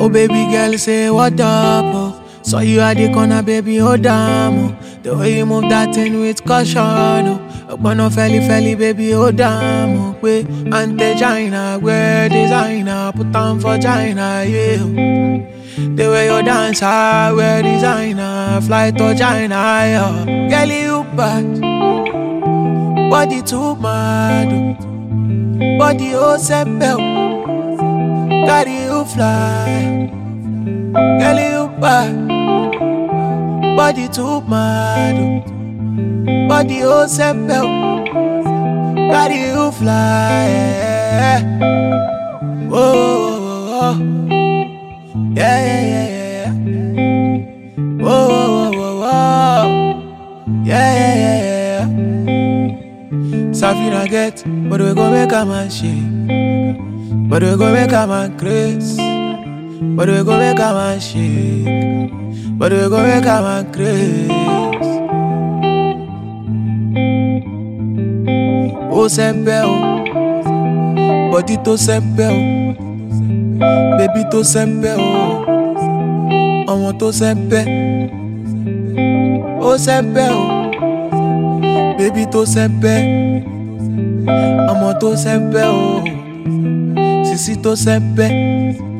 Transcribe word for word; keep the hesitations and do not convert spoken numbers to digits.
Oh baby girl, say what up, oh. Saw you at the corner, baby, oh damn, oh. The way you move that thing with caution, oh. Open felly felly, baby, oh damn, oh. Way ante China, wear designer, put on for China, yeah. The way you dance, I wear designer, fly to China, yeah. Girl, you bad, body too mad, oh. Body oh sepel, carry you fly. Girl, you bad, body too mad, oh. Body oh sepel, carry you fly. Yeah. Oh, oh, oh. Yeah, yeah, yeah, yeah, yeah. Oh, oh, oh, oh. Yeah, yeah, yeah, yeah, yeah. Safina get, but we gon' make a man shake. But we gon' make a man crazy. But we gon' make a man shake. But we gon' make a man crazy. Oh, sempe, oh. Body to sempe, oh. Baby to sempe, oh. Ọmọ to sempe. Oh, sempe, oh. Baby to sempe. Ọmọ to sempe, oh. Sisi to sempe.